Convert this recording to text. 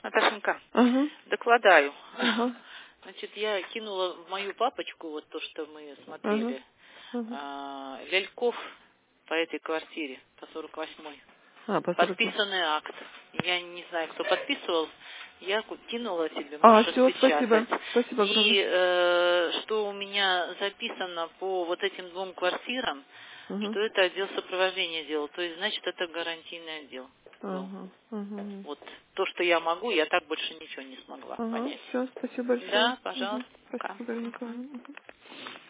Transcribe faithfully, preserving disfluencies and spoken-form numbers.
Наташенька, Ага. докладаю. Ага. Значит, я кинула в мою папочку вот то, что мы Ага. смотрели, Ага. а, ляльков по этой квартире, по сорок восьмой. А, по сорок. Подписанный акт. Я не знаю, кто подписывал. Я ку- кинула тебе, А, можешь все, спасибо. распечатать. Спасибо огромное. И э, что у меня записано по вот этим двум квартирам, Ага. что это отдел сопровождения делал. То есть, значит, это гарантийный отдел был. Ага. Ага. Вот то, что я могу, я так больше ничего не смогла Ага. понять. Все, спасибо большое. Да, Ага. пожалуйста. Пока. Спасибо, Галина Николаевна. Ага.